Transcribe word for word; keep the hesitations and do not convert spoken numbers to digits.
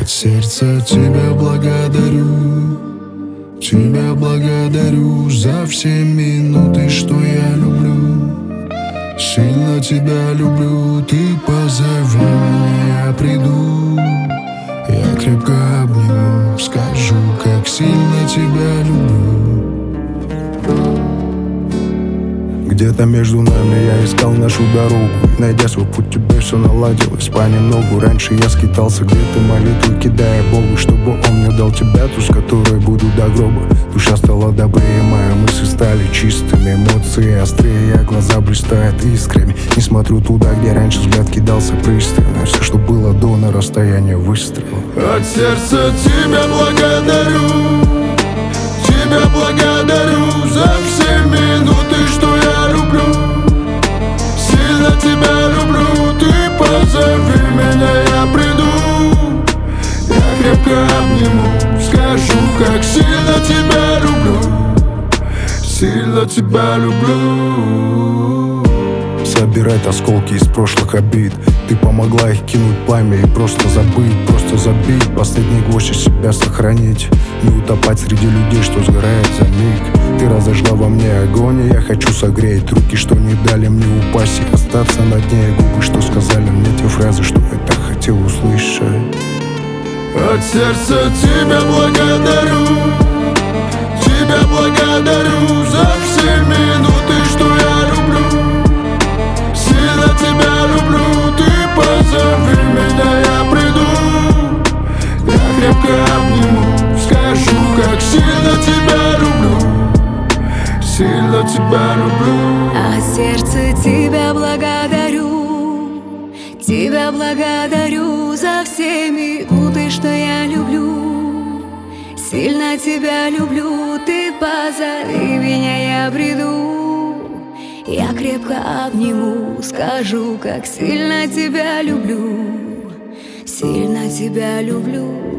От сердца тебя благодарю, тебя благодарю за все минуты, что я люблю. Сильно тебя люблю, ты позови меня, я приду. Я крепко обниму, скажу, как сильно тебя люблю. Где-то между нами я искал нашу дорогу, найдя свой путь, тебе все наладилось понемногу. Раньше я скитался где-то, молитвы кидая Богу, чтобы он мне дал тебя, ту, с которой буду до гроба. Душа стала добрее, мои мысли стали чистыми, эмоции острее, а глаза блистают искрами. Не смотрю туда, где раньше взгляд кидался пристально. Все, что было до, на расстоянии выстрела. От сердца тебя благодарю, тебя благодарю за все минуты, что я люблю. Сильно тебя люблю, ты позови меня, я приду. Я крепко обниму, скажу, как сильно тебя люблю. Сильно тебя люблю. Собирать осколки из прошлых обид, ты помогла их кинуть пламя и просто забыть, просто забить. Последний гвоздь из себя сохранить, не утопать среди людей, что сгорает за миг. Ты разожгла во мне огонь, и я хочу согреть руки, что не дали мне упасть и остаться на дне. Губы, что сказали мне те фразы, что я так хотел услышать. От сердца тебя благодарю, тебя благодарю за все минуты, что я люблю. Сильно тебя люблю, ты позови меня, я приду. Я крепко обниму, скажу, как сильно тебя люблю. Сильно тебя люблю. От сердца тебя благодарю, тебя благодарю за все минуты, что я люблю. Сильно тебя люблю, ты позови меня, я приду. Я крепко обниму, скажу, как сильно тебя люблю. Сильно тебя люблю.